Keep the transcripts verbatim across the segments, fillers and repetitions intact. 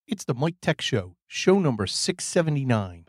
It's the Mike Tech Show, show number six seventy-nine.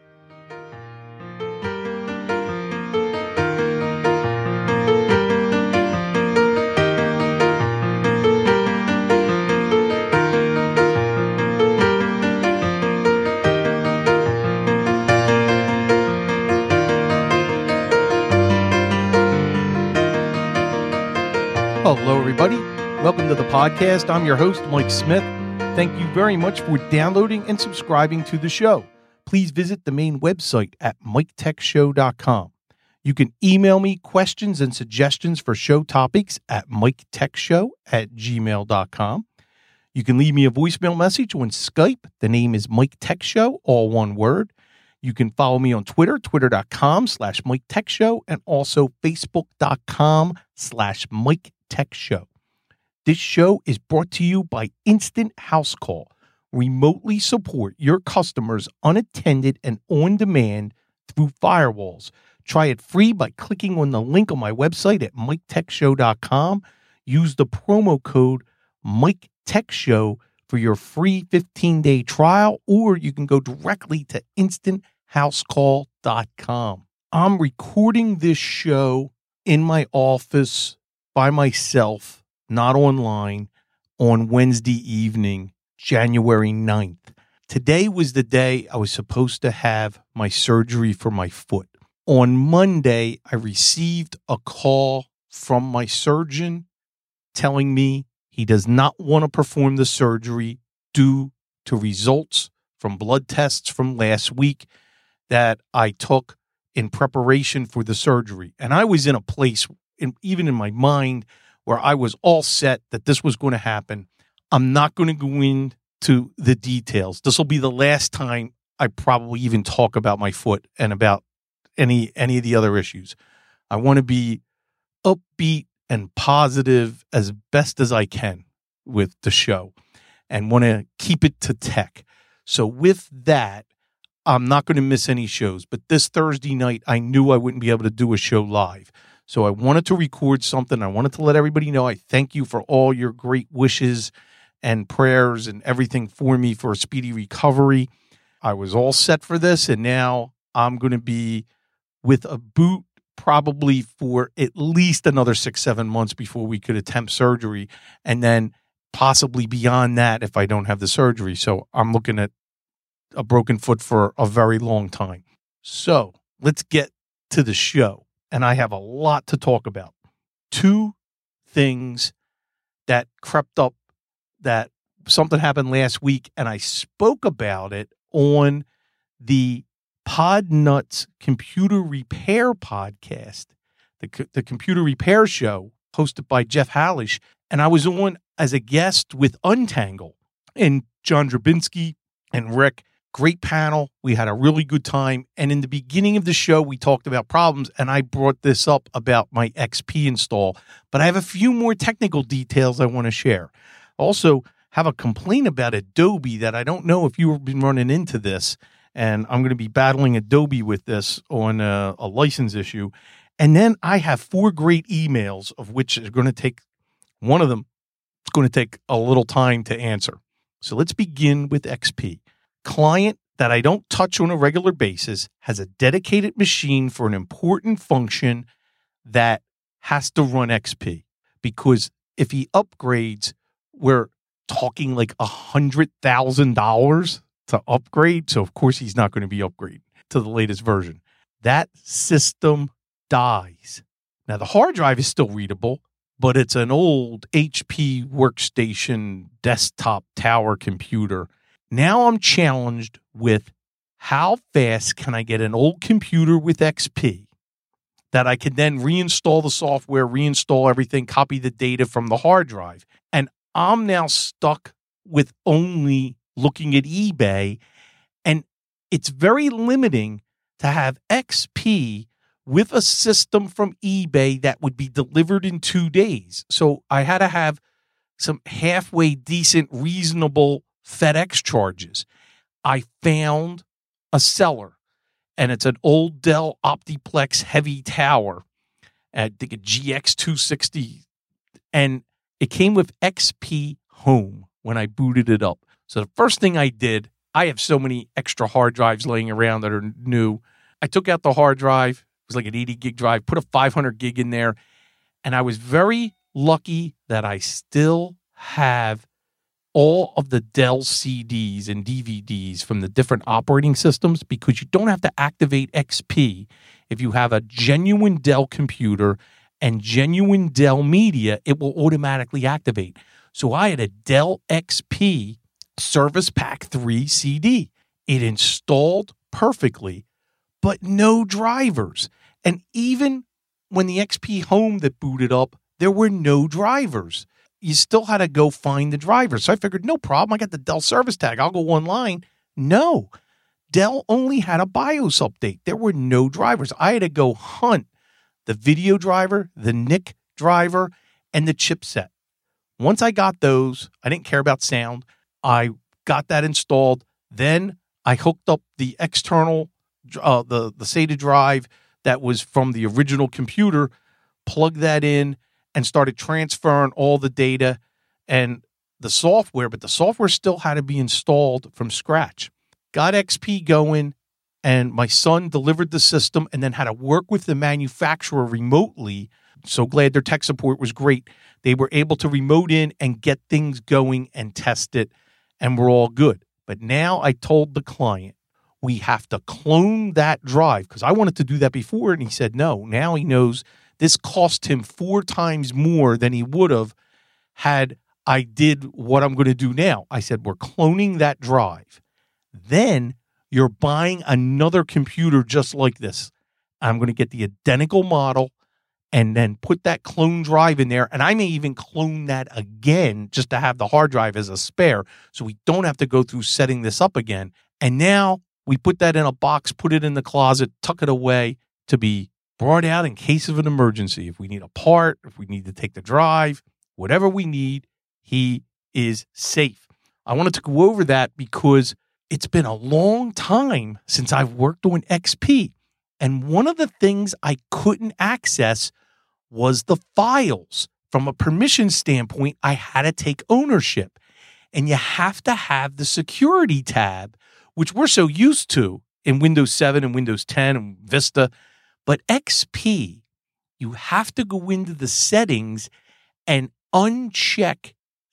Hello, everybody. Welcome to the podcast. I'm your host, Mike Smith. Thank you very much for downloading and subscribing to the show. Please visit the main website at mike tech show dot com. You can email me questions and suggestions for show topics at mike tech show at gmail dot com. You can leave me a voicemail message on Skype. The name is Mike Tech Show, all one word. You can follow me on Twitter, twitter.com slash Mike Tech Show, and also facebook.com slash Mike Tech Show. This show is brought to you by Instant House Call. Remotely support your customers unattended and on demand through firewalls. Try it free by clicking on the link on my website at mike tech show dot com. Use the promo code Mike Tech Show for your free fifteen-day trial, or you can go directly to instant house call dot com. I'm recording this show in my office by myself, not online, on Wednesday evening, January ninth. Today was the day I was supposed to have my surgery for my foot. On Monday, I received a call from my surgeon telling me he does not want to perform the surgery due to results from blood tests from last week that I took in preparation for the surgery. And I was in a place, in, even in my mind, where I was all set that this was going to happen. I'm not going to go into the details. This will be the last time I probably even talk about my foot and about any any of the other issues. I want to be upbeat and positive as best as I can with the show and want to keep it to tech. So with that, I'm not going to miss any shows. But this Thursday night, I knew I wouldn't be able to do a show live. So I wanted to record something. I wanted to let everybody know I thank you for all your great wishes and prayers and everything for me for a speedy recovery. I was all set for this, and now I'm going to be with a boot probably for at least another six, seven months before we could attempt surgery, and then possibly beyond that if I don't have the surgery. So I'm looking at a broken foot for a very long time. So let's get to the show. And I have a lot to talk about. Two things that crept up, that something happened last week, and I spoke about it on the Podnuts Computer Repair podcast, the, the computer repair show hosted by Jeff Hallish. And I was on as a guest with Untangle and John Drabinski and Rick. Great panel. We had a really good time. And in the beginning of the show, we talked about problems, and I brought this up about my X P install. But I have a few more technical details I want to share. Also, have a complaint about Adobe that I don't know if you've been running into this, and I'm going to be battling Adobe with this on a, a license issue. And then I have four great emails, of which are going to take, one of them, it's going to take a little time to answer. So let's begin with X P. Client that I don't touch on a regular basis has a dedicated machine for an important function that has to run X P, because if he upgrades, we're talking like a hundred thousand dollars to upgrade. So of course he's not going to be upgraded to the latest version. That system dies. Now the hard drive is still readable, but it's an old H P workstation desktop tower computer. Now I'm challenged with how fast can I get an old computer with X P that I can then reinstall the software, reinstall everything, copy the data from the hard drive. And I'm now stuck with only looking at eBay. And it's very limiting to have X P with a system from eBay that would be delivered in two days. So I had to have some halfway decent, reasonable FedEx charges. I found a seller, and it's an old Dell Optiplex heavy tower, I think a G X two sixty, and it came with X P Home when I booted it up. So the first thing I did, I have so many extra hard drives laying around that are new. I took out the hard drive. It was like an eighty gig drive, put a five hundred gig in there. And I was very lucky that I still have all of the Dell C Ds and D V Ds from the different operating systems, because you don't have to activate X P. If you have a genuine Dell computer and genuine Dell media, it will automatically activate. So I had a Dell X P Service Pack three C D. It installed perfectly, but no drivers. And even when the X P Home that booted up, there were no drivers. You still had to go find the drivers. So I figured, no problem. I got the Dell service tag. I'll go online. No. Dell only had a BIOS update. There were no drivers. I had to go hunt the video driver, the N I C driver, and the chipset. Once I got those, I didn't care about sound. I got that installed. Then I hooked up the external, uh, the, the SATA drive that was from the original computer, plugged that in, and started transferring all the data and the software, but the software still had to be installed from scratch. Got X P going, and my son delivered the system and then had to work with the manufacturer remotely. So glad their tech support was great. They were able to remote in and get things going and test it, and we're all good. But now I told the client, we have to clone that drive, because I wanted to do that before, and he said no. Now he knows this cost him four times more than he would have had I did what I'm going to do now. I said, we're cloning that drive. Then you're buying another computer just like this. I'm going to get the identical model and then put that clone drive in there. And I may even clone that again just to have the hard drive as a spare, so we don't have to go through setting this up again. And now we put that in a box, put it in the closet, tuck it away to be brought out in case of an emergency. If we need a part, if we need to take the drive, whatever we need, he is safe. I wanted to go over that because it's been a long time since I've worked on X P. And one of the things I couldn't access was the files. From a permission standpoint, I had to take ownership. And you have to have the security tab, which we're so used to in Windows seven and Windows ten and Vista. But X P, you have to go into the settings and uncheck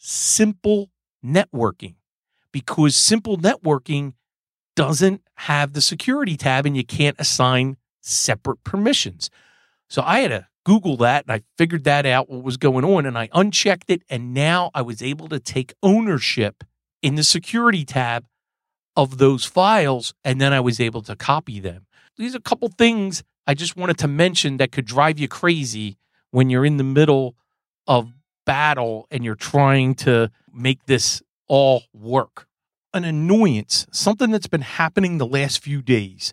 simple networking, because simple networking doesn't have the security tab and you can't assign separate permissions. So I had to Google that, and I figured that out, what was going on, and I unchecked it, and now I was able to take ownership in the security tab of those files, and then I was able to copy them. These are a couple things I just wanted to mention that could drive you crazy when you're in the middle of battle and you're trying to make this all work. An annoyance, something that's been happening the last few days.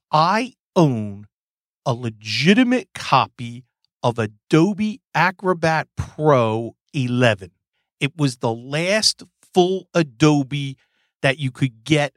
I own a legitimate copy of Adobe Acrobat Pro eleven. It was the last full Adobe that you could get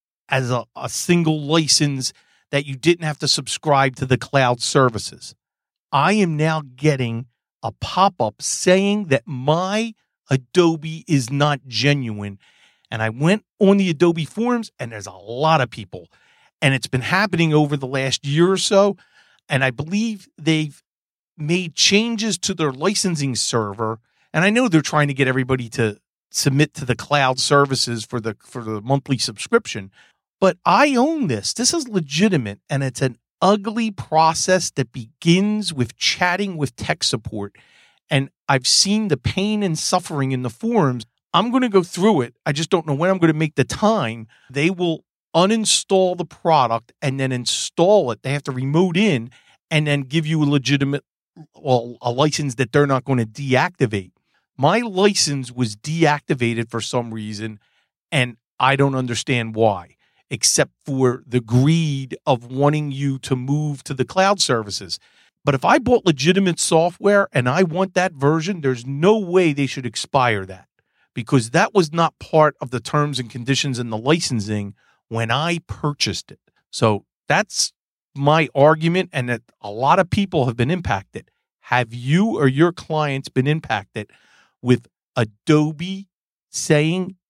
as a, a single license, that you didn't have to subscribe to the cloud services. I am now getting a pop-up saying that my Adobe is not genuine. And I went on the Adobe forums, and there's a lot of people. And it's been happening over the last year or so. And I believe they've made changes to their licensing server. And I know they're trying to get everybody to submit to the cloud services for the for the monthly subscription. But I own this. This is legitimate, and it's an ugly process that begins with chatting with tech support. And I've seen the pain and suffering in the forums. I'm going to go through it. I just don't know when I'm going to make the time. They will uninstall the product and then install it. They have to remote in and then give you a legitimate, well, a license that they're not going to deactivate. My license was deactivated for some reason, and I don't understand why, except for the greed of wanting you to move to the cloud services. But if I bought legitimate software and I want that version, there's no way they should expire that, because that was not part of the terms and conditions in the licensing when I purchased it. So that's my argument, and that a lot of people have been impacted. Have you or your clients been impacted with Adobe saying it's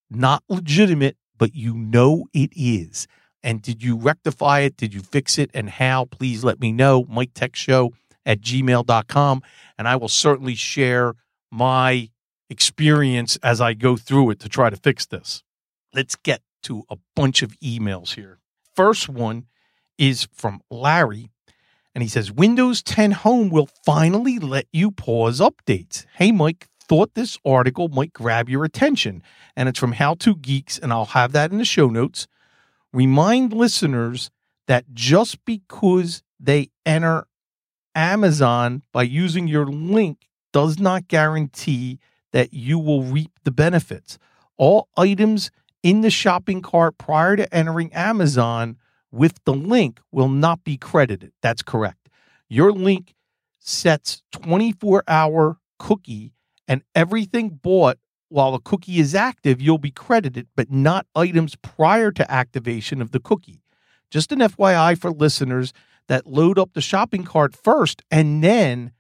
not legitimate, but you know it is. And did you rectify it? Did you fix it? And how? Please let me know. Mike Tech Show at gmail dot com. And I will certainly share my experience as I go through it to try to fix this. Let's get to a bunch of emails here. First one is from Larry. And he says, Windows ten Home will finally let you pause updates. Hey, Mike, thought this article might grab your attention. And it's from How To Geeks, and I'll have that in the show notes. Remind listeners that just because they enter Amazon by using your link does not guarantee that you will reap the benefits. All items in the shopping cart prior to entering Amazon with the link will not be credited. That's correct. Your link sets twenty-four hour cookie, and everything bought while the cookie is active, you'll be credited, but not items prior to activation of the cookie. Just an F Y I for listeners that load up the shopping cart first and then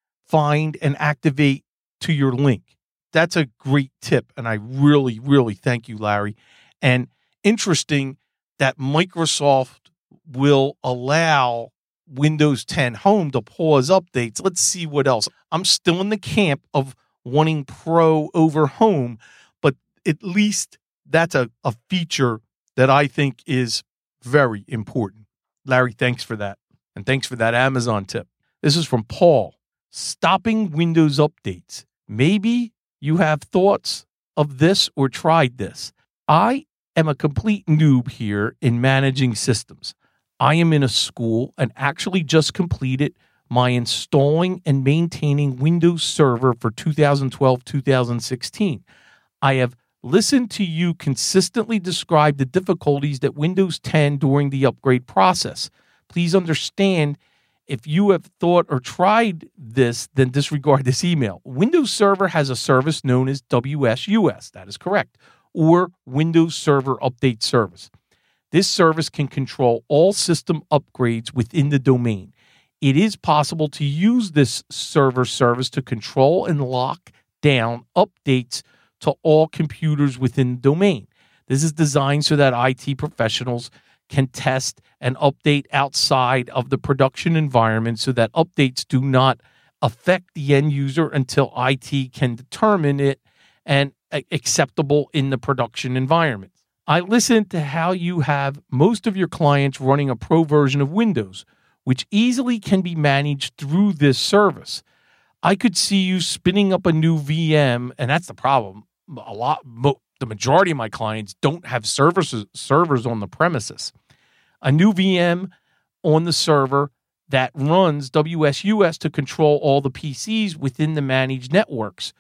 find and activate to your link. That's a great tip, and I really, really thank you, Larry. And interesting that Microsoft will allow Windows ten Home to pause updates. Let's see what else. I'm still in the camp of wanting Pro over Home, but at least that's a, a feature that I think is very important. Larry, thanks for that. And thanks for that Amazon tip. This is from Paul. Stopping Windows updates. Maybe you have thoughts of this or tried this. I am a complete noob here in managing systems. I am in a school and actually just completed my installing and maintaining Windows Server for two thousand twelve to two thousand sixteen. I have listened to you consistently describe the difficulties that Windows ten during the upgrade process. Please understand, if you have thought or tried this, then disregard this email. Windows Server has a service known as W S U S, that is correct, or Windows Server Update Service. This service can control all system upgrades within the domain. It is possible to use this server service to control and lock down updates to all computers within the domain. This is designed so that I T professionals can test and update outside of the production environment so that updates do not affect the end user until I T can determine it and acceptable in the production environment. I listened to how you have most of your clients running a pro version of Windows, which easily can be managed through this service. I could see you spinning up a new V M, and that's the problem. A lot, the majority of my clients don't have servers servers on the premises. A new V M on the server that runs W S U S to control all the P Cs within the managed networks.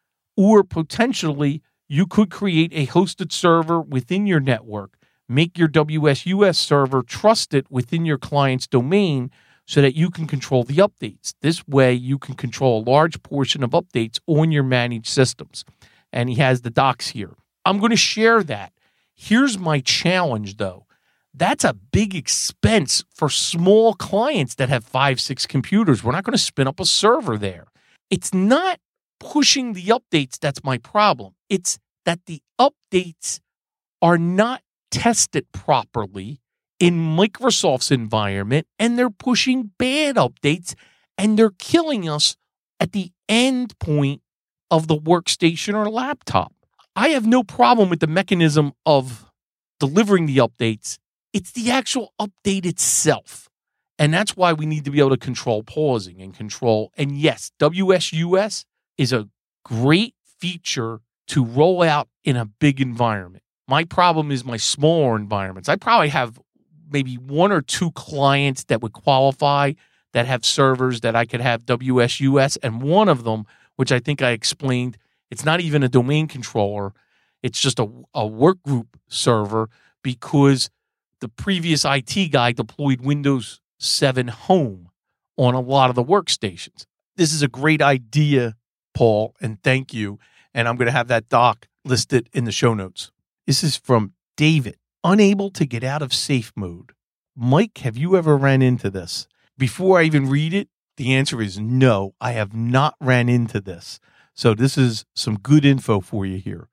Or potentially, you could create a hosted server within your network, make your W S U S server trusted within your client's domain so that you can control the updates. This way, you can control a large portion of updates on your managed systems. And he has the docs here. I'm going to share that. Here's my challenge, though. That's a big expense for small clients that have five, six computers. We're not going to spin up a server there. It's not pushing the updates that's my problem. It's that the updates are not tested properly in Microsoft's environment, and they're pushing bad updates, and they're killing us at the end point of the workstation or laptop. I have no problem with the mechanism of delivering the updates. It's the actual update itself. And that's why we need to be able to control pausing and control. And yes, W S U S is a great feature to roll out in a big environment. My problem is my smaller environments. I probably have maybe one or two clients that would qualify that have servers that I could have W S U S. And one of them, which I think I explained, it's not even a domain controller. It's just a, a work group server because the previous I T guy deployed Windows seven Home on a lot of the workstations. This is a great idea, Paul, and thank you. And I'm going to have that doc listed in the show notes. This is from David. Unable to get out of safe mode. Mike, have you ever ran into this? Before I even read it, the answer is no, I have not ran into this. So this is some good info for you here.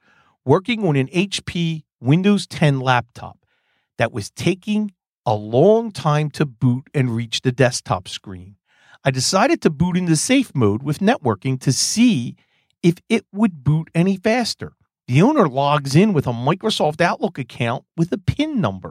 working on an H P Windows ten laptop that was taking a long time to boot and reach the desktop screen. I decided to boot into safe mode with networking to see if it would boot any faster. The owner logs in with a Microsoft Outlook account with a PIN number.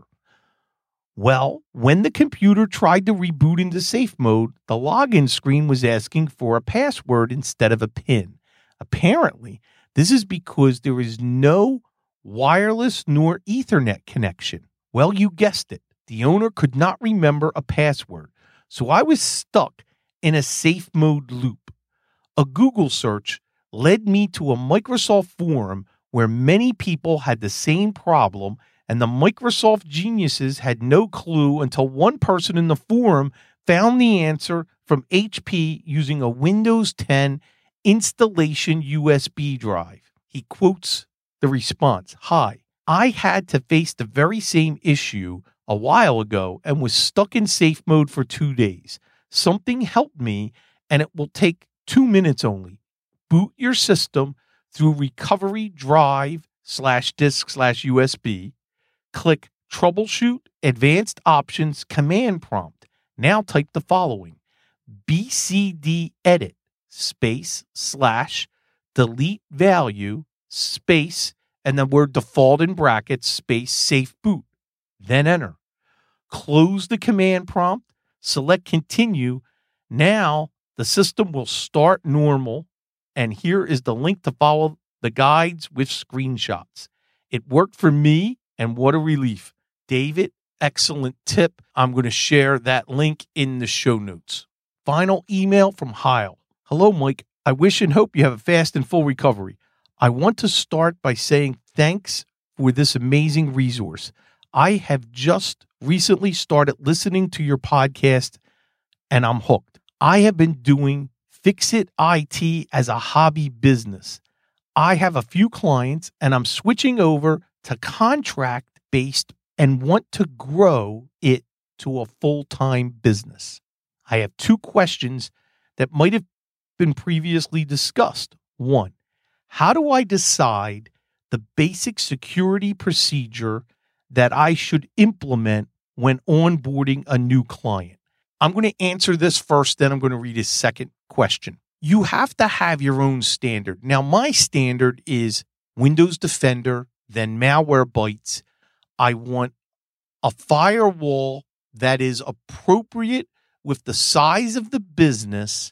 Well, when the computer tried to reboot into safe mode, the login screen was asking for a password instead of a PIN. Apparently, this is because there is no wireless nor Ethernet connection. Well, you guessed it. The owner could not remember a password, so I was stuck in a safe mode loop. A Google search led me to a Microsoft forum where many people had the same problem, and the Microsoft geniuses had no clue until one person in the forum found the answer from H P using a Windows ten installation U S B drive. He quotes the response, "Hi, I had to face the very same issue a while ago and was stuck in safe mode for two days. Something helped me, and it will take two minutes only. Boot your system through recovery drive slash disk slash U S B. Click troubleshoot, advanced options, command prompt. Now type the following: B C D edit space slash delete value space and the word default in brackets space safe boot. Then enter. Close the command prompt, select continue. Now the system will start normal, and here is the link to follow the guides with screenshots. It worked for me, and what a relief. David, excellent tip. I'm going to share that link in the show notes. Final email from Heil. Hello, Mike. I wish and hope you have a fast and full recovery. I want to start by saying thanks for this amazing resource. I have just recently started listening to your podcast, and I'm hooked. I have been doing Fix-It I T as a hobby business. I have a few clients, and I'm switching over to contract-based and want to grow it to a full-time business. I have two questions that might have been previously discussed. One, how do I decide the basic security procedure that I should implement when onboarding a new client? I'm going to answer this first, then I'm going to read his second question. You have to have your own standard. Now, my standard is Windows Defender, then Malwarebytes. I want a firewall that is appropriate with the size of the business,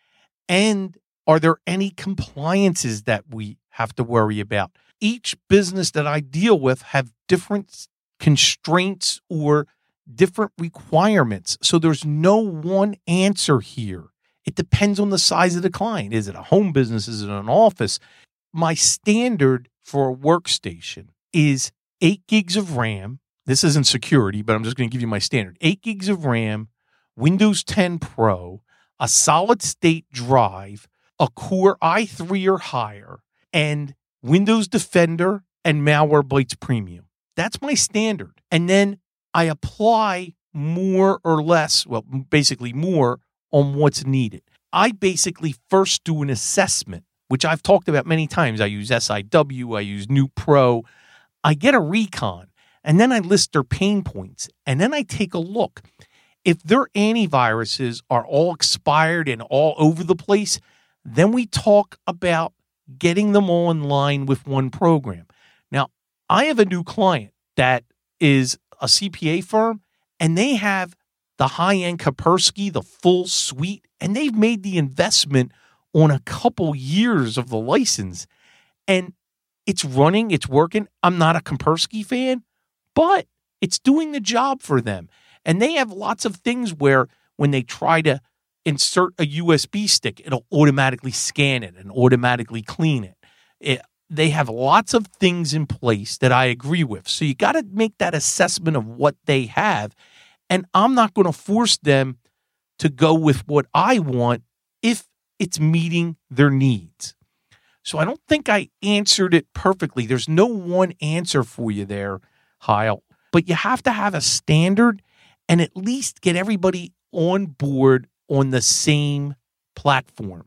and are there any compliances that we have to worry about? Each business that I deal with have different constraints or different requirements. So there's no one answer here. It depends on the size of the client. Is it a home business? Is it an office? My standard for a workstation is eight gigs of RAM. This isn't security, but I'm just going to give you my standard. eight gigs of RAM, Windows ten Pro, a solid state drive, a Core i three or higher, and Windows Defender and Malwarebytes Premium. That's my standard. And then I apply more or less, well, basically more on what's needed. I basically first do an assessment, which I've talked about many times. I use S I W, I use New Pro. I get a recon, and then I list their pain points, and then I take a look. If their antiviruses are all expired and all over the place, then we talk about getting them all in line with one program. Now, I have a new client that is a C P A firm, and they have the high-end Kaspersky, the full suite, and they've made the investment on a couple years of the license, and it's running, it's working. I'm not a Kaspersky fan, but it's doing the job for them. And they have lots of things where when they try to insert a U S B stick, it'll automatically scan it and automatically clean it. it they have lots of things in place that I agree with. So you got to make that assessment of what they have. And I'm not going to force them to go with what I want if it's meeting their needs. So I don't think I answered it perfectly. There's no one answer for you there, Heil. But you have to have a standard and at least get everybody on board on the same platform.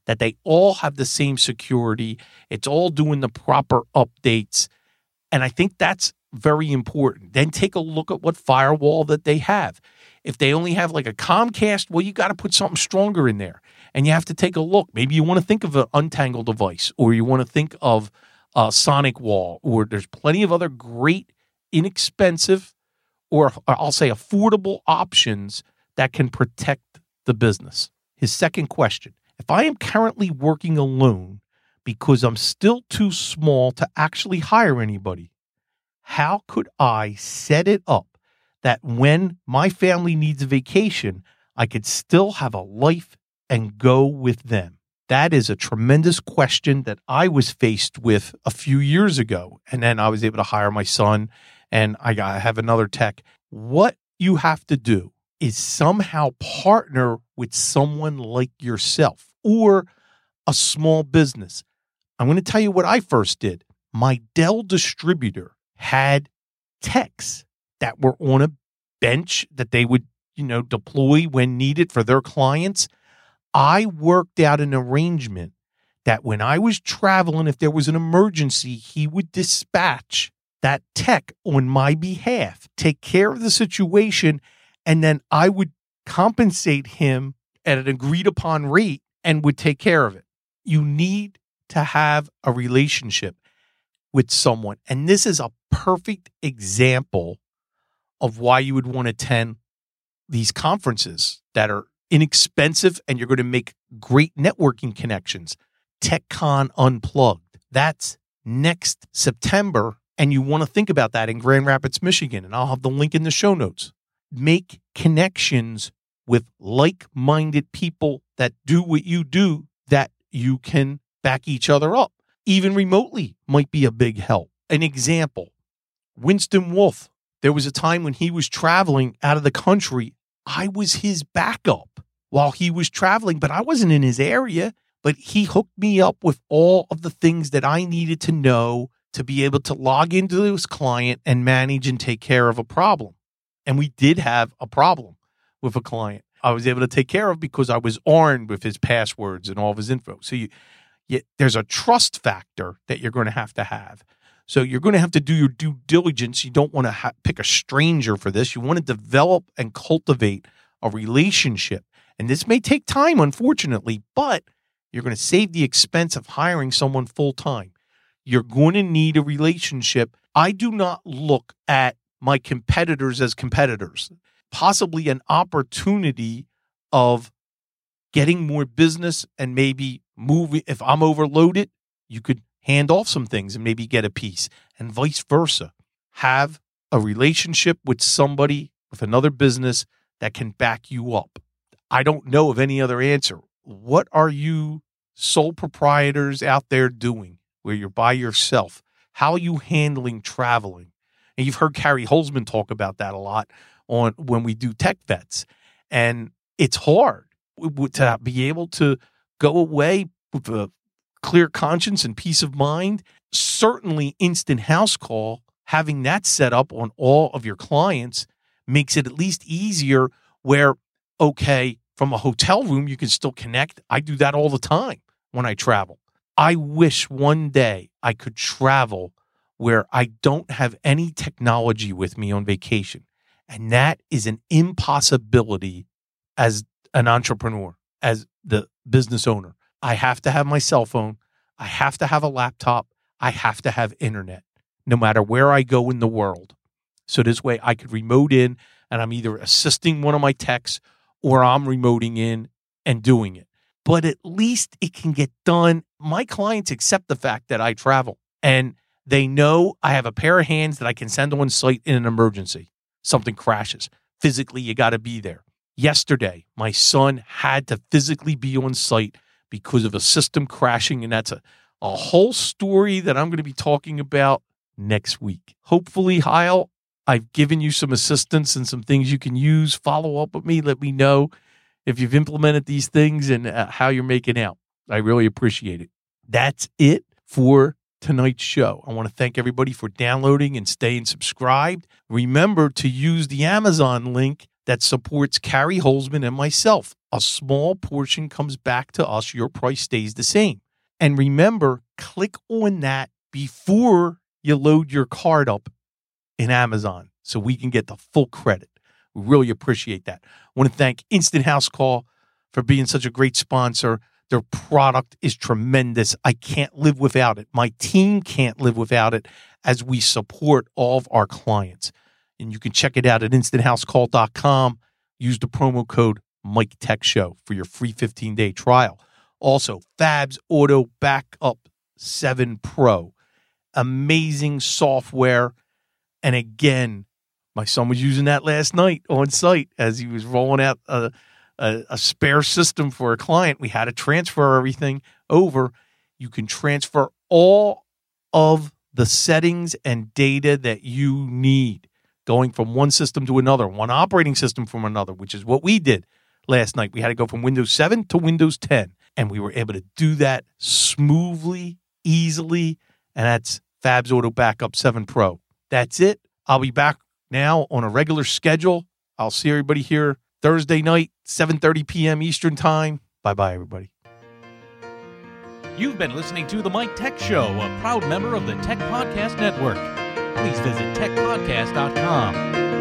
that they all have the same security. It's all doing the proper updates. And I think that's very important. Then take a look at what firewall that they have. If they only have like a Comcast, well, you got to put something stronger in there. And you have to take a look. Maybe you want to think of an Untangle device, or you want to think of a Sonic Wall, or there's plenty of other great, inexpensive, or I'll say affordable options that can protect the business. His second question: if I am currently working alone because I'm still too small to actually hire anybody, how could I set it up that when my family needs a vacation, I could still have a life and go with them? That is a tremendous question that I was faced with a few years ago. And then I was able to hire my son, and I got, I have another tech. What you have to do is somehow partner with someone like yourself or a small business. I'm going to tell you what I first did. My Dell distributor had techs that were on a bench that they would, you know, deploy when needed for their clients. I worked out an arrangement that when I was traveling, if there was an emergency, he would dispatch that tech on my behalf, take care of the situation, and then I would compensate him at an agreed upon rate and would take care of it. You need to have a relationship with someone. And this is a perfect example of why you would want to attend these conferences that are inexpensive and you're going to make great networking connections. TechCon Unplugged. That's next September. And you want to think about that in Grand Rapids, Michigan. And I'll have the link in the show notes. Make connections with like-minded people that do what you do, that you can back each other up. Even remotely might be a big help. An example, Winston Wolfe. There was a time when he was traveling out of the country. I was his backup while he was traveling, but I wasn't in his area. But he hooked me up with all of the things that I needed to know to be able to log into his client and manage and take care of a problem. And we did have a problem with a client I was able to take care of because I was armed with his passwords and all of his info. So you, you, there's a trust factor that you're going to have to have. So you're going to have to do your due diligence. You don't want to ha- pick a stranger for this. You want to develop and cultivate a relationship. And this may take time, unfortunately, but you're going to save the expense of hiring someone full-time. You're going to need a relationship. I do not look at my competitors as competitors. Possibly an opportunity of getting more business and maybe moving. If I'm overloaded, you could hand off some things and maybe get a piece, and vice versa. Have a relationship with somebody, with another business that can back you up. I don't know of any other answer. What are you sole proprietors out there doing where you're by yourself? How are you handling traveling? And you've heard Carrie Holzman talk about that a lot on when we do Tech Vets. And it's hard to be able to go away with a clear conscience and peace of mind. Certainly instant house call, having that set up on all of your clients makes it at least easier where, okay, from a hotel room, you can still connect. I do that all the time when I travel. I wish one day I could travel where I don't have any technology with me on vacation. And that is an impossibility as an entrepreneur, as the business owner. I have to have my cell phone. I have to have a laptop. I have to have internet, no matter where I go in the world. So this way I could remote in and I'm either assisting one of my techs or I'm remoting in and doing it. But at least it can get done. My clients accept the fact that I travel and they know I have a pair of hands that I can send on site in an emergency. Something crashes. Physically, you got to be there. Yesterday, my son had to physically be on site because of a system crashing, and that's a, a whole story that I'm going to be talking about next week. Hopefully, Heil, I've given you some assistance and some things you can use. Follow up with me. Let me know if you've implemented these things and uh, how you're making out. I really appreciate it. That's it for tonight's show. I want to thank everybody for downloading and staying subscribed. Remember to use the Amazon link that supports Carrie Holzman and myself. a small portion comes back to us. Your price stays the same. And remember, click on that before you load your card up in Amazon so we can get the full credit. We really appreciate that. I want to thank Instant House Call for being such a great sponsor. Their product is tremendous. I can't live without it. My team can't live without it as we support all of our clients. And you can check it out at instant house call dot com. Use the promo code Mike Tech Show for your free fifteen-day trial. Also, Fabs Auto Backup seven Pro. Amazing software. And again, my son was using that last night on site as he was rolling out a, a, a spare system for a client. We had to transfer everything over. You can transfer all of the settings and data that you need going from one system to another, one operating system from another, which is what we did last night. We had to go from Windows seven to Windows ten, and we were able to do that smoothly, easily, and that's Fabs Auto Backup seven Pro. That's it. I'll be back now on a regular schedule. I'll see everybody here Thursday night, seven thirty p.m. Eastern Time. Bye-bye, everybody. You've been listening to The Mike Tech Show, a proud member of the Tech Podcast Network. Please visit tech podcast dot com.